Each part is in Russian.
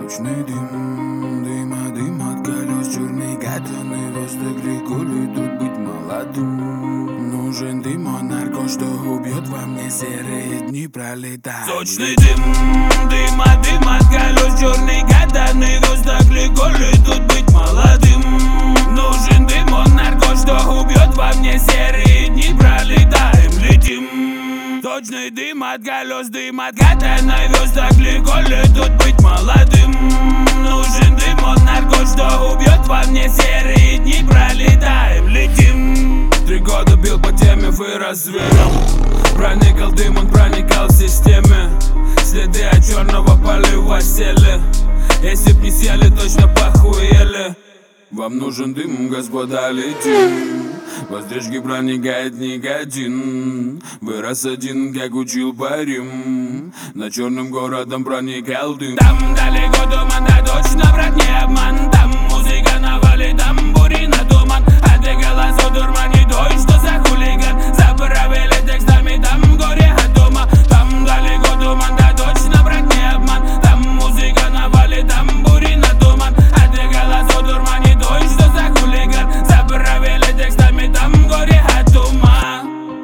Сочный дым, дым от колес, черный катаный воздух, рекулит тут быть молодым. Нужен дым, он нарко, что убьет во мне серые дни пролетать. Сочный дым от колес, черный катаный воздух, рекулит тут быть молодым. Нужен дым, он нарко, что убьет во мне серые дни пролетаем, летим. Сочный дым от колес, дым от катаной воздух, рекулит тут быть молодым. Нужен дым, он нарко, что убьет во мне серые дни пролетаем, летим. 3 года бил по теме, вырос зверем. Проникал дым, он проникал в системе. Следы от черного полива сели. Если б не сели, точно похуели. Вам нужен дым, господа, летим. Воздержки проникает никотин. Вырос один, как учил парим. Над черным городом проникал дым. Там далеко туман, да точно, брат, не обман. Там музыка навалит, тамбурина туман. А ты голосу дурмани, той, что за хулиган. Заправили текстами, там горе от дома. Там далеко туман, да точно, брат, не обман. Там музыка навалит, тамбурина туман. А ты голосу дурмани, той, что за хулиган. Заправили текстами, там горе от дома.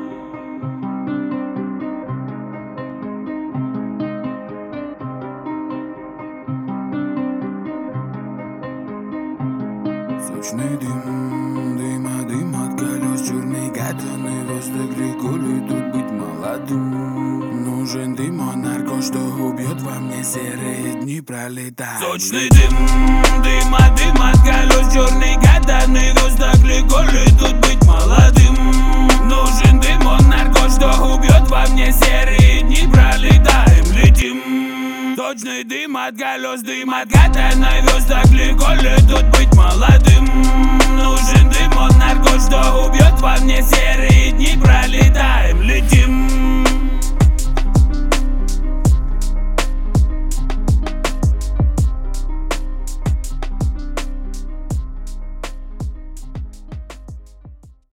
Сочный дым от колес, черный катаный воздух, рекулит тут быть молодым. Нужен дым, он нарко, что убьет во мне серые дни пролетать. Сочный дым от колес, черный катаный воздух, рекулит тут быть молодым. Нужен дым, он нарко, что убьет во мне серые дни пролетаем, летим. Сочный дым от колес, дым от катаной воздух, рекулит тут быть молодым. Нужен